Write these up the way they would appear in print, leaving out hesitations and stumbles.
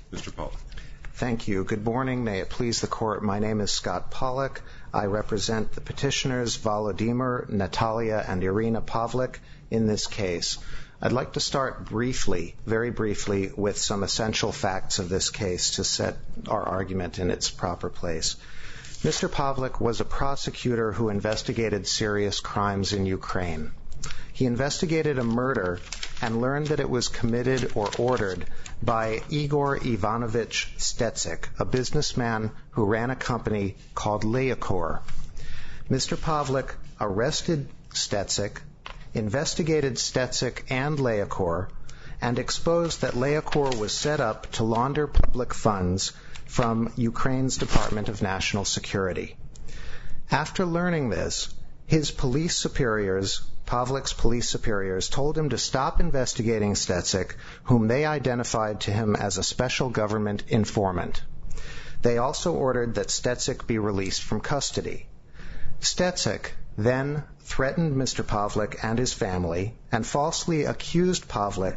Mr. Pollack. Thank you. Good morning. May it please the Court, my name is Scott Pollack. I represent the petitioners Volodymyr, Natalia, and Irina Pavlik in this case. I'd like to start briefly, very briefly, with some essential facts of this case to set our argument in its proper place. Mr. Pavlik was a prosecutor who investigated serious crimes in Ukraine. He investigated a murder and learned that it was committed or ordered by Igor Ivanovich Stetsik, a businessman who ran a company called Leokor. Mr. Pavlik arrested Stetsik, investigated Stetsik and Leokor, and exposed that Leokor was set up to launder public funds from Ukraine's Department of National Security. After learning this, his police superiors, Pavlik's police superiors, told him to stop investigating Stetsik, whom they identified to him as a special government informant. They also ordered that Stetsik be released from custody. Stetsik then threatened Mr. Pavlik and his family and falsely accused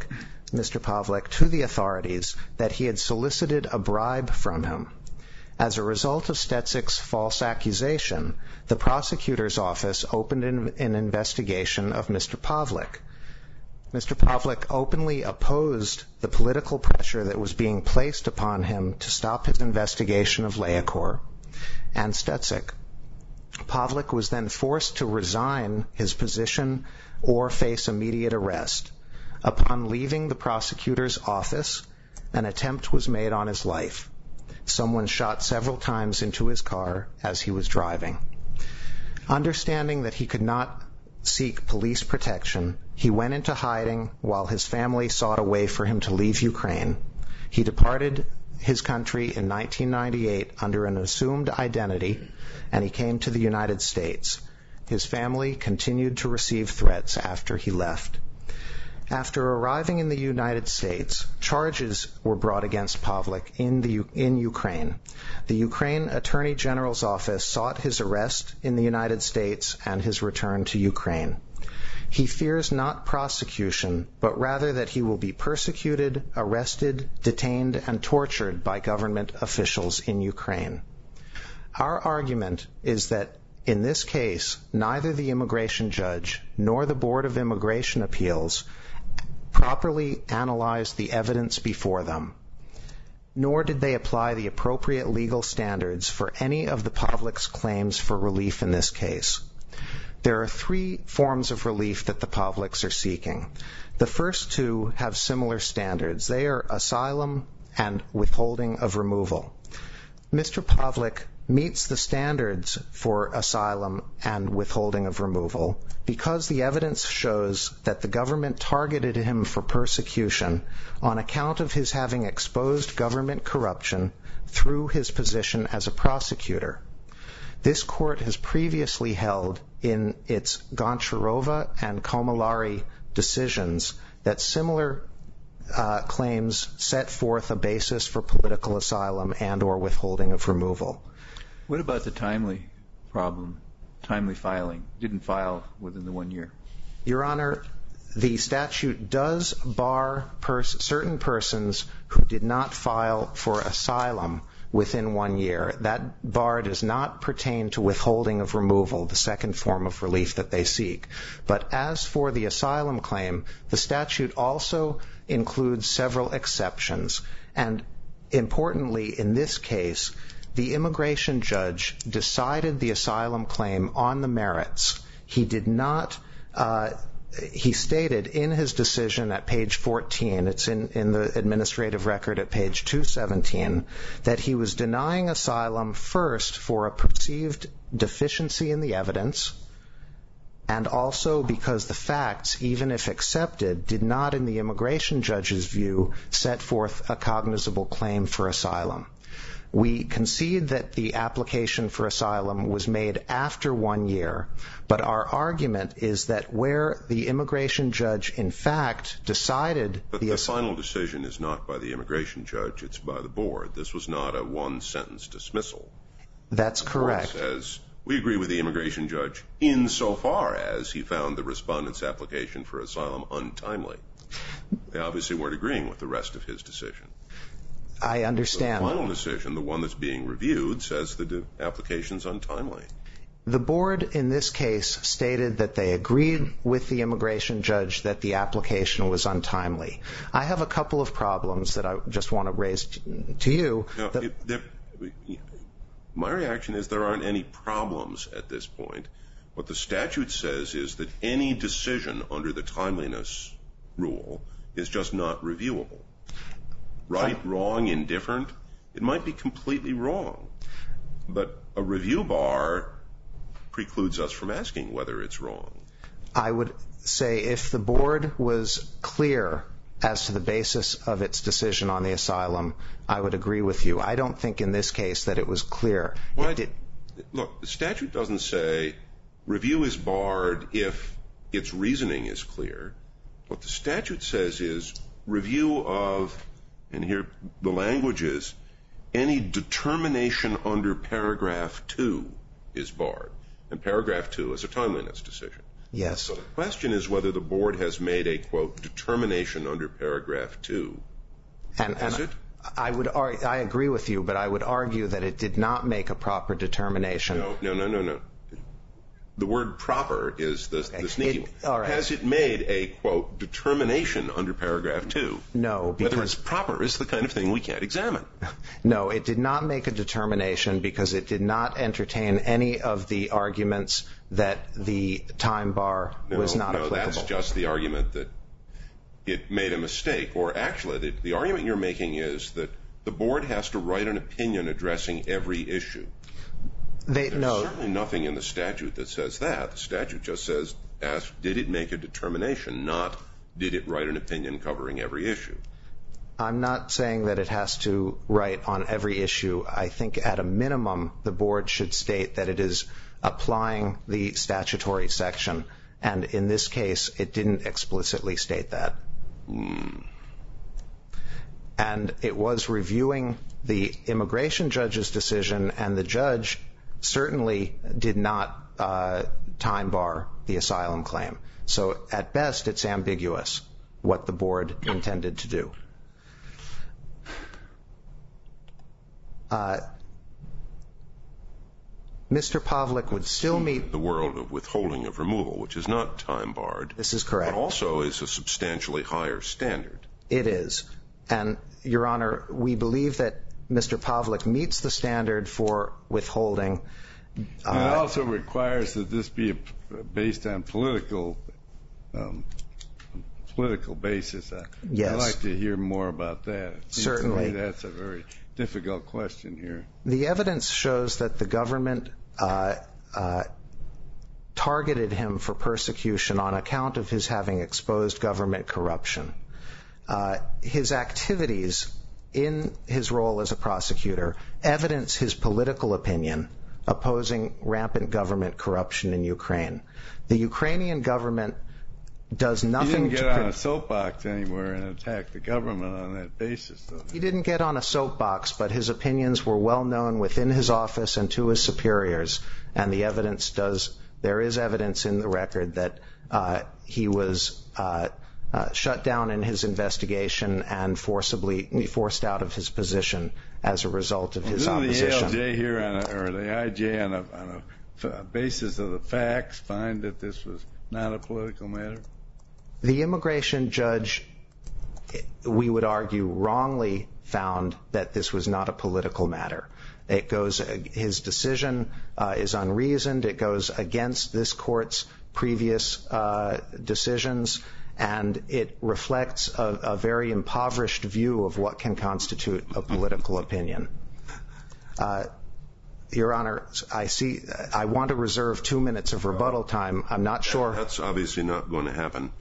Mr. Pavlik, to the authorities that he had solicited a bribe from him. As a result of Stetsik's false accusation, the prosecutor's office opened an investigation of Mr. Pavlik. Mr. Pavlik openly opposed the political pressure that was being placed upon him to stop his investigation of Leokor and Stetsik. Pavlik was then forced to resign his position or face immediate arrest. Upon leaving the prosecutor's office, an attempt was made on his life. Someone shot several times into his car as he was driving. Understanding that he could not seek police protection, he went into hiding while his family sought a way for him to leave Ukraine. He departed his country in 1998 under an assumed identity, and he came to the United States. His family continued to receive threats after he left. After arriving in the United States, charges were brought against Pavlik in Ukraine. The Ukraine Attorney General's office sought his arrest in the United States and his return to Ukraine. He fears not prosecution, but rather that he will be persecuted, arrested, detained, and tortured by government officials in Ukraine. Our argument is that in this case, neither the immigration judge nor the Board of Immigration Appeals properly analyzed the evidence before them, nor did they apply the appropriate legal standards for any of the Pavlik's claims for relief in this case. There are three forms of relief that the Pavliks are seeking. The first two have similar standards. They are asylum and withholding of removal. Mr. Pavlik meets the standards for asylum and withholding of removal because the evidence shows that the government targeted him for persecution on account of his having exposed government corruption through his position as a prosecutor. This court has previously held in its Goncharova and Komolari decisions that similar claims set forth a basis for political asylum and or withholding of removal. What about the timely problem, timely filing? Didn't file within the 1 year. Your Honor, the statute does bar certain persons who did not file for asylum within 1 year. That bar does not pertain to withholding of removal, the second form of relief that they seek. But as for the asylum claim, the statute also includes several exceptions. And importantly, in this case, the immigration judge decided the asylum claim on the merits. He did not, he stated in his decision at page 14, it's in the administrative record at page 217, that he was denying asylum first for a perceived deficiency in the evidence, and also because the facts, even if accepted, did not, in the immigration judge's view, set forth a cognizable claim for asylum. We concede that the application for asylum was made after 1 year, but our argument is that where the immigration judge in fact decided... But the final decision is not by the immigration judge, it's by the board. This was not a one-sentence dismissal. That's correct. The board says, we agree with the immigration judge insofar as he found the respondent's application for asylum untimely. They obviously weren't agreeing with the rest of his decision. I understand. The final decision, the one that's being reviewed, says the application's untimely. The board in this case stated that they agreed with the immigration judge that the application was untimely. I have a couple of problems that I just want to raise to you. Now, my reaction is there aren't any problems at this point. What the statute says is that any decision under the timeliness rule is just not reviewable. Right, wrong, indifferent, it might be completely wrong. But a review bar precludes us from asking whether it's wrong. I would say if the board was clear as to the basis of its decision on the asylum, I would agree with you. I don't think in this case that it was clear. Look, the statute doesn't say review is barred if its reasoning is clear. What the statute says is review of, and here the language is, any determination under paragraph 2 is barred. And paragraph 2 is a timeliness decision. Yes. So the question is whether the board has made a, quote, determination under paragraph 2. Has it? I agree with you, but I would argue that it did not make a proper determination. No. The word proper is the sneaky one. All right. Has it made a, quote, determination under paragraph 2? No. Whether it's proper is the kind of thing we can't examine. No, it did not make a determination because it did not entertain any of the arguments that the time bar was not applicable. No, that's just the argument that it made a mistake. Or actually, the argument you're making is that the board has to write an opinion addressing every issue. There's certainly nothing in the statute that says that. The statute just says, did it make a determination, not did it write an opinion covering every issue. I'm not saying that it has to write on every issue. I think at a minimum, the board should state that it is applying the statutory section. And in this case, it didn't explicitly state that. And it was reviewing the immigration judge's decision, and the judge certainly did not time bar the asylum claim. So at best, it's ambiguous what the board intended to do. Mr. Pavlik would still meet the world of withholding of removal, which is not time barred. This is correct. But also is a substantially higher standard. It is. And, Your Honor, we believe that Mr. Pavlik meets the standard for withholding. It also requires that this be based on political basis. Yes. I'd like to hear more about that. Certainly. To me, that's a very difficult question here. The evidence shows that the government targeted him for persecution on account of his having exposed government corruption. His activities in his role as a prosecutor evidence his political opinion opposing rampant government corruption in Ukraine. The Ukrainian government does nothing to... He didn't get on a soapbox anywhere and attack the government on that basis, though. He didn't get on a soapbox, but his opinions were well known within his office and to his superiors. And the evidence does... There is evidence in the record that he was shut down in his investigation and forced out of his position as a result of his opposition. Didn't the ALJ here, or the IJ, on a basis of the facts, find that this was not a political matter? The immigration judge, we would argue, wrongly found that this was not a political matter. His decision is unreasoned. It goes against this court's previous decisions, and it reflects a very impoverished view of what can constitute a political opinion. Your Honor, I want to reserve 2 minutes of rebuttal time. I'm not sure. That's obviously not going to happen.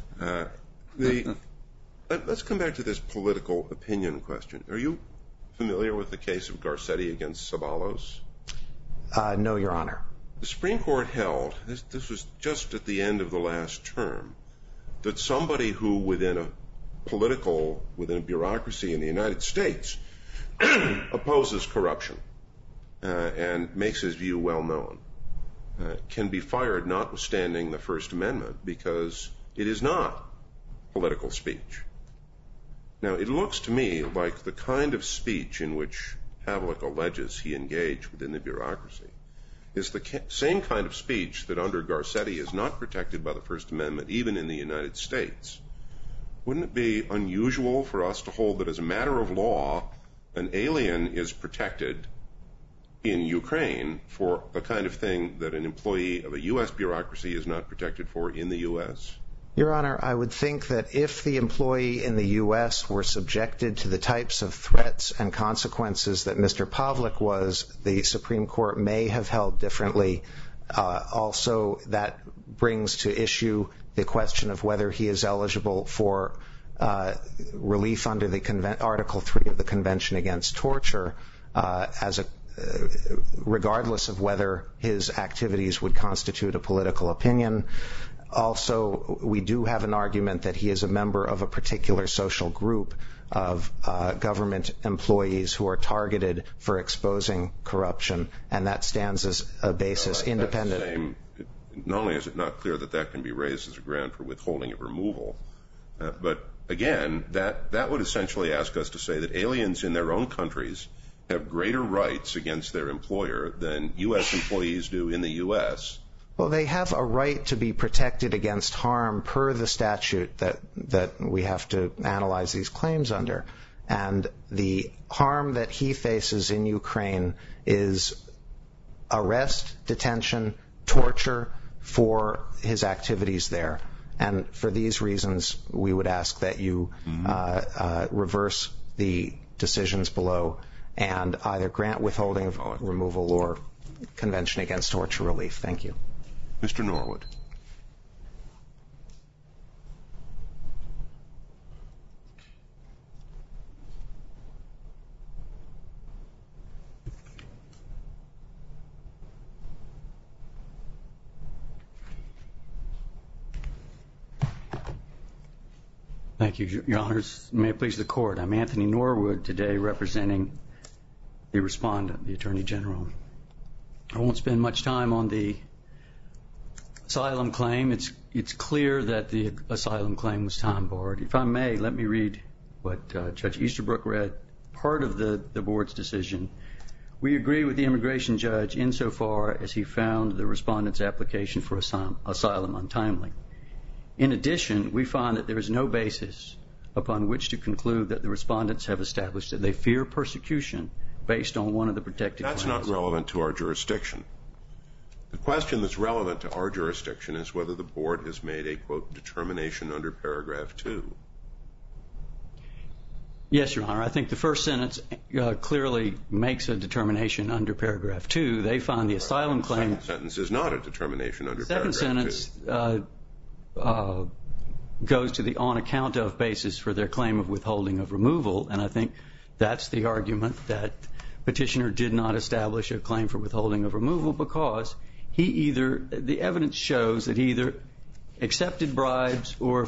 Let's come back to this political opinion question. Are you familiar with the case of Garcetti against Ceballos? No, Your Honor. The Supreme Court held, this was just at the end of the last term, that somebody who within a bureaucracy in the United States opposes corruption and makes his view well known can be fired notwithstanding the First Amendment because it is not political speech. Now, it looks to me like the kind of speech in which Pavlik alleges he engaged within the bureaucracy is the same kind of speech that under Garcetti is not protected by the First Amendment, even in the United States. Wouldn't it be unusual for us to hold that as a matter of law, an alien is protected in Ukraine for the kind of thing that an employee of a U.S. bureaucracy is not protected for in the U.S.? Your Honor, I would think that if the employee in the U.S. were subjected to the types of threats and consequences that Mr. Pavlik was, the Supreme Court may have held differently. Also, that brings to issue the question of whether he is eligible for relief under the Article 3 of the Convention Against Torture, regardless of whether his activities would constitute a political opinion. Also, we do have an argument that he is a member of a particular social group of government employees who are targeted for exposing corruption, and that stands as a basis independent. Not only is it not clear that that can be raised as a ground for withholding of removal, but again, that would essentially ask us to say that aliens in their own countries have greater rights against their employer than U.S. employees do in the U.S. Well, they have a right to be protected against harm per the statute that we have to analyze these claims under. And the harm that he faces in Ukraine is arrest, detention, torture for his activities there. And for these reasons, we would ask that you reverse the decisions below and either grant withholding of removal or Convention Against Torture relief. Thank you. Mr. Norwood. Thank you, Your Honors. May it please the Court. I'm Anthony Norwood, today representing the respondent, the Attorney General. I won't spend much time on the asylum claim. It's clear that the asylum claim was time-barred. If I may, let me read what Judge Easterbrook read, part of the Board's decision. We agree with the immigration judge insofar as he found the respondent's application for asylum untimely. In addition, we find that there is no basis upon which to conclude that the respondents have established that they fear persecution based on one of the protected claims. That's not relevant to our jurisdiction. The question that's relevant to our jurisdiction is whether the Board has made a, quote, determination under paragraph 2. Yes, Your Honor. I think the first sentence clearly makes a determination under paragraph 2. They find the asylum claim. The second sentence is not a determination under paragraph 2. The second sentence goes to the on account of basis for their claim of withholding of removal, and I think that's the argument that petitioner did not establish a claim for withholding of removal because the evidence shows that he either accepted bribes or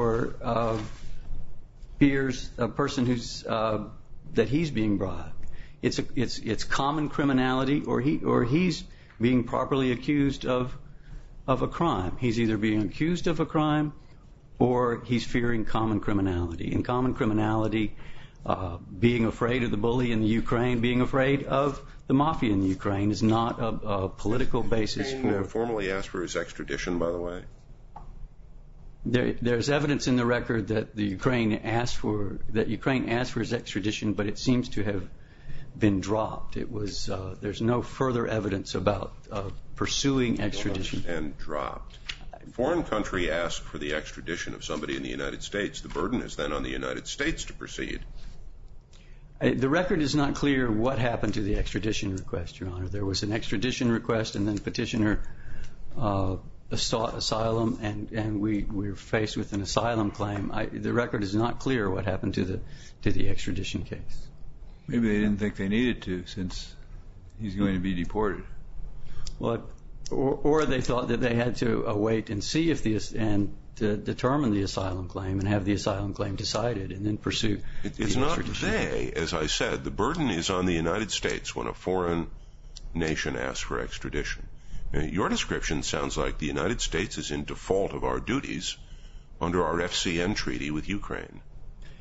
fears a person that he's being bribed. It's common criminality or he's being properly accused of a crime. He's either being accused of a crime or he's fearing common criminality. In common criminality, being afraid of the bully in the Ukraine, being afraid of the mafia in the Ukraine is not a political basis. Did Ukraine formally ask for his extradition, by the way? There's evidence in the record that Ukraine asked for his extradition, but it seems to have been dropped. There's no further evidence about pursuing extradition. And dropped. A foreign country asked for the extradition of somebody in the United States. The burden is then on the United States to proceed. The record is not clear what happened to the extradition request, Your Honor. There was an extradition request, and then petitioner sought asylum, and we were faced with an asylum claim. The record is not clear what happened to the extradition case. Maybe they didn't think they needed to, since he's going to be deported. Well, or they thought that they had to wait and see if to determine the asylum claim and have the asylum claim decided and then pursue the extradition. It's not they, as I said. The burden is on the United States when a foreign nation asks for extradition. Your description sounds like the United States is in default of our duties under our FCN treaty with Ukraine.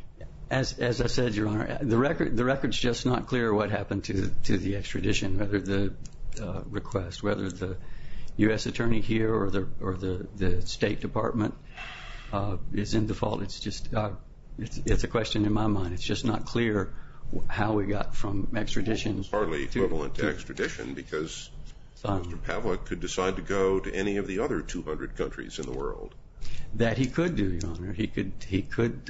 As I said, Your Honor, the record's just not clear what happened to the extradition, whether the request, whether the U.S. attorney here or the State Department is in default. It's just it's a question in my mind. It's just not clear how we got from extradition. It's hardly equivalent to extradition because Mr. Pavlik could decide to go to any of the other 200 countries in the world. That he could do, Your Honor. He could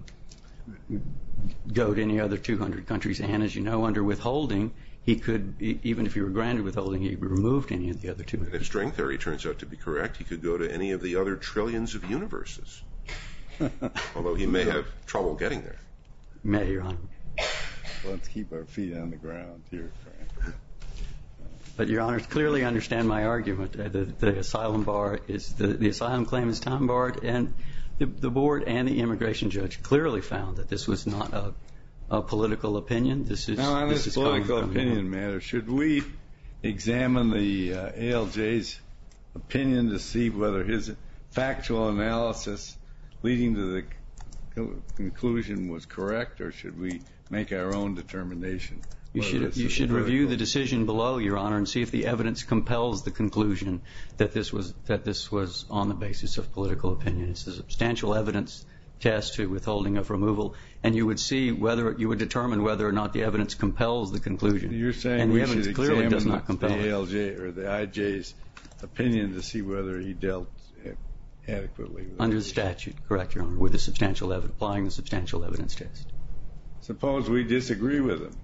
go to any other 200 countries, and as you know, under withholding, he could, even if he were granted withholding, he removed any of the other 200. And if string theory turns out to be correct, he could go to any of the other trillions of universes, although he may have trouble getting there. May, Your Honor. Let's keep our feet on the ground here, Frank. But Your Honor, clearly understand my argument. The asylum bar is the asylum claim is time barred, and the board and the immigration judge clearly found that this was not a political opinion. Now, on this political opinion matter, should we examine the ALJ's opinion to see whether his factual analysis leading to the conclusion was correct, or should we make our own determination? You should review the decision below, Your Honor, and see if the evidence compels the conclusion that this was on the basis of political opinion. It's a substantial evidence test to withholding of removal, and you would determine whether or not the evidence compels the conclusion. You're saying and we the should evidence clearly does examine not compel the it. ALJ or the IJ's opinion to see whether he dealt adequately with Under the statute, correct, Your Honor, with applying the substantial evidence test. Suppose we disagree with him.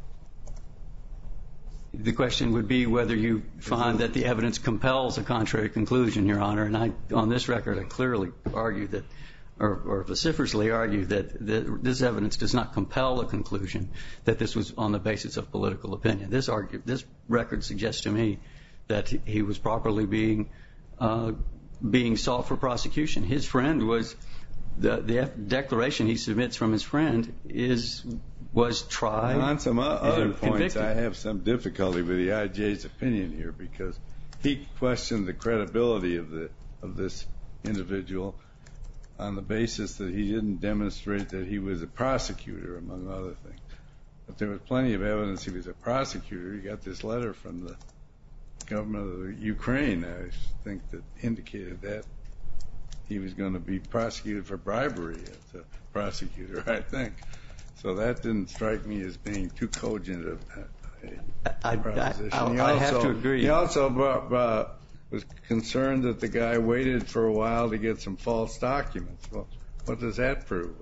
The question would be whether you find that the evidence compels a contrary conclusion, Your Honor. And on this record, I clearly argue that, or vociferously argue that this evidence does not compel a conclusion that this was on the basis of political opinion. This record suggests to me that he was properly being sought for prosecution. His friend was the declaration he submits from his friend was tried. On some other points, convicted. I have some difficulty with the IJ's opinion here because he questioned the credibility of this individual on the basis that he didn't demonstrate that he was a prosecutor, among other things. But there was plenty of evidence he was a prosecutor. He got this letter from the government of the Ukraine, I think, that indicated that he was going to be prosecuted for bribery as a prosecutor, I think. So that didn't strike me as being too cogent of a proposition. I have to agree. He also was concerned that the guy waited for a while to get some false documents. Well, what does that prove?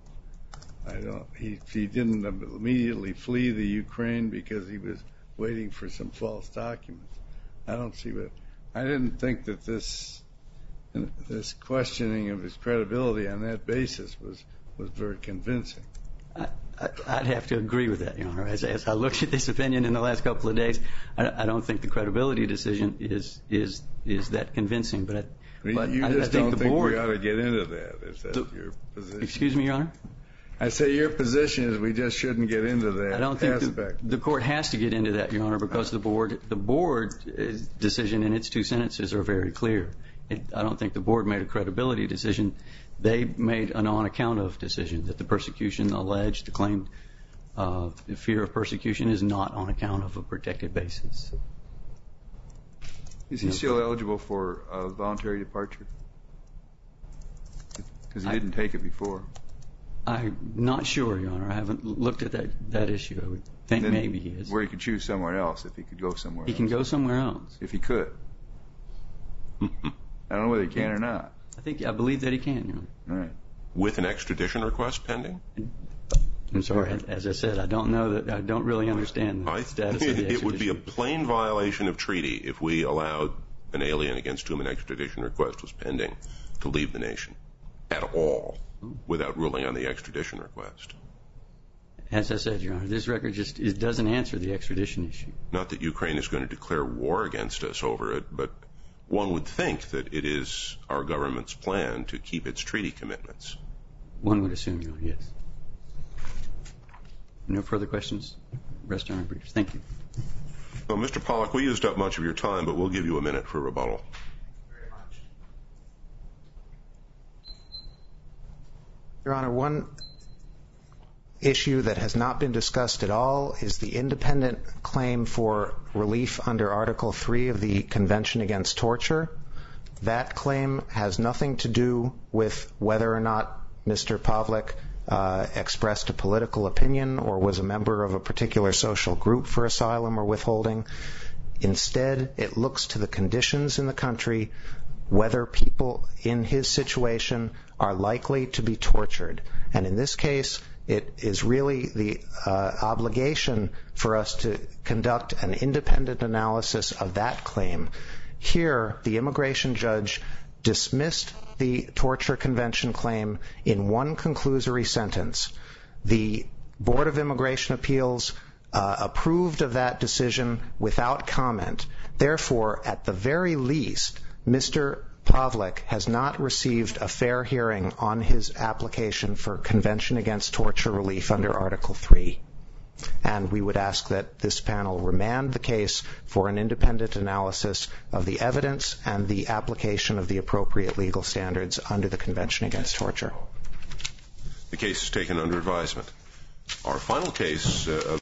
He didn't immediately flee the Ukraine because he was waiting for some false documents. I don't see what. I didn't think that this questioning of his credibility on that basis was very convincing. I'd have to agree with that, Your Honor. As I looked at this opinion in the last couple of days, I don't think the credibility decision is that convincing. But you just don't think we ought to get into that? Is that your position? Excuse me, Your Honor? I say your position is we just shouldn't get into that aspect. I don't think the court has to get into that, Your Honor, because the board decision in its two sentences are very clear. I don't think the board made a credibility decision. They made an on-account-of decision that the persecution alleged, the claimed fear of persecution is not on account of a protected basis. Is he still eligible for a voluntary departure? Because he didn't take it before. I'm not sure, Your Honor. I haven't looked at that issue. I would think then maybe he is. Where he could choose somewhere else if he could go somewhere else. He can go somewhere else. If he could. I don't know whether he can or not. I believe that he can, Your Honor. All right. With an extradition request pending? I'm sorry. As I said, I don't know that. I don't really understand the status of the extradition. It would be a plain violation of treaty if we allowed an alien against whom an extradition request was pending to leave the nation at all without ruling on the extradition request. As I said, Your Honor, this record just doesn't answer the extradition issue. Not that Ukraine is going to declare war against us over it, but one would think that it is our government's plan to keep its treaty commitments. One would assume, Your Honor, yes. No further questions? Rest on our briefs. Thank you. Well, Mr. Pollack, we used up much of your time, but we'll give you a minute for rebuttal. Thank you very much. Your Honor, issue that has not been discussed at all is the independent claim for relief under Article 3 of the Convention Against Torture. That claim has nothing to do with whether or not Mr. Pavlik expressed a political opinion or was a member of a particular social group for asylum or withholding. Instead, it looks to the conditions in the country, whether people in his situation are likely to be tortured. And in this case, it is really the obligation for us to conduct an independent analysis of that claim. Here, the immigration judge dismissed the torture convention claim in one conclusory sentence. The Board of Immigration Appeals approved of that decision without comment. Therefore, at the very least, Mr. Pavlik has not received a fair hearing on his application for Convention Against Torture relief under Article 3. And we would ask that this panel remand the case for an independent analysis of the evidence and the application of the appropriate legal standards under the Convention Against Torture. The case is taken under advisement. Our final case